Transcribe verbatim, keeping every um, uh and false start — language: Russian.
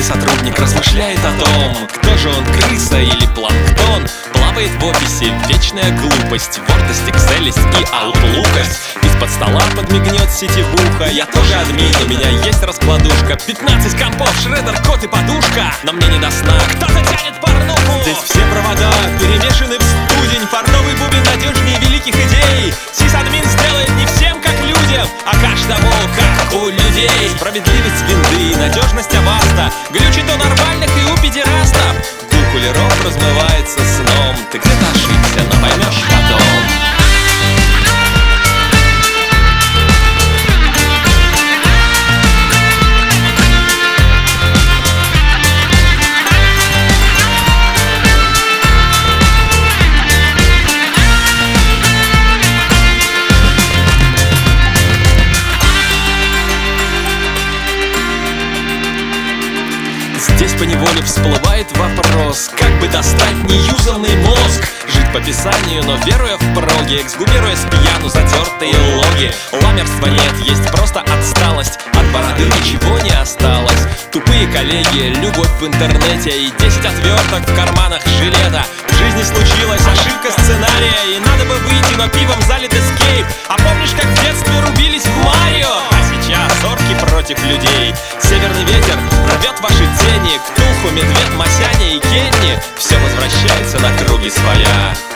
сотрудник размышляет о том, кто же он, крыса или планктон. Плавает в офисе вечная глупость, гордость, экселесть и аутлукость. Из-под стола подмигнет сетевуха. Я тоже админ, у меня есть раскладушка. Пятнадцать компов, шредер, кот и подушка. Но мне не до сна, кто-то тянет порнуху. Здесь все провода перемешаны в студень. Фартовый бубен надежнее великих идей. Сисадмин сделает не всем как людям, а каждому как у людей. Справедливость винды и надежность аваста. Глючит у нормальных и у педерастов. Дух кулеров размывается сном. Ты где-то ошибся, но поймешь потом. Здесь поневоле всплывает вопрос: как бы достать неюзанный мозг? Жить по писанию, но веруя в проги, эксгумируя с пьяну затертые логи. Ламерства нет, есть просто отсталость. От бороды ничего не осталось. Тупые коллеги, любовь в интернете и десять отверток в карманах жилета. В жизни случилась ошибка сценария, и надо бы выйти, но пивом залит эскейп. А помнишь, как в детстве рубились в Марио? А сейчас орки против людей. Северный ветер рвет ваши тени. Ктулху, медведь, Масяня и Кенни. Все возвращается на круги своя.